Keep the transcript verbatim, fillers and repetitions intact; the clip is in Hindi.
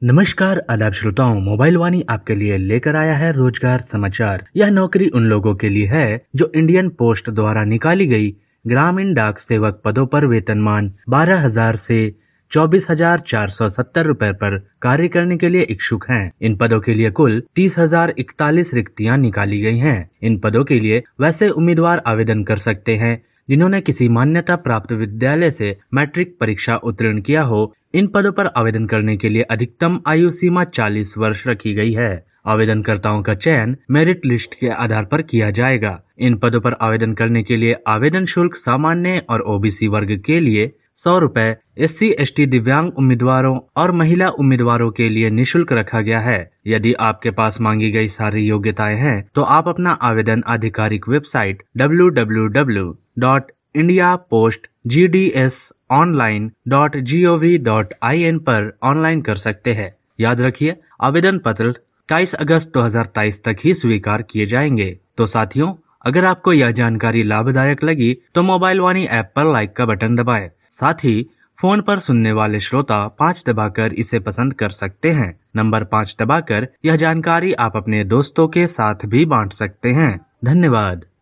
नमस्कार आदाब श्रोताओं, मोबाइल वाणी आपके लिए लेकर आया है रोजगार समाचार। यह नौकरी उन लोगों के लिए है जो इंडियन पोस्ट द्वारा निकाली गई ग्रामीण डाक सेवक पदों पर वेतनमान बारह हजार से चौबीस हजार चार सौ सत्तर रूपए पर कार्य करने के लिए इच्छुक हैं। इन पदों के लिए कुल तीस हजार इकतालीस रिक्तियां निकाली गई हैं। इन पदों के लिए वैसे उम्मीदवार आवेदन कर सकते हैं जिन्होंने किसी मान्यता प्राप्त विद्यालय से मैट्रिक परीक्षा उत्तीर्ण किया हो। इन पदों पर आवेदन करने के लिए अधिकतम आयु सीमा चालीस वर्ष रखी गई है। आवेदनकर्ताओं का चयन मेरिट लिस्ट के आधार पर किया जाएगा। इन पदों पर आवेदन करने के लिए आवेदन शुल्क सामान्य और ओबीसी वर्ग के लिए सौ रूपए, एस सी एस टी दिव्यांग उम्मीदवारों और महिला उम्मीदवारों के लिए निःशुल्क रखा गया है। यदि आपके पास मांगी गई सारी योग्यताएं हैं तो आप अपना आवेदन आधिकारिक website W W W dot India post G D S online dot G O V dot I N पर ऑनलाइन कर सकते हैं। याद रखिए, आवेदन पत्र तेईस अगस्त दो हज़ार तेईस तक ही स्वीकार किए जाएंगे। तो साथियों, अगर आपको यह जानकारी लाभदायक लगी तो मोबाइल वाणी ऐप पर लाइक का बटन दबाएं। साथ ही फोन पर सुनने वाले श्रोता पाँच दबाकर इसे पसंद कर सकते हैं। नंबर पाँच दबाकर यह जानकारी आप अपने दोस्तों के साथ भी बांट सकते हैं। धन्यवाद।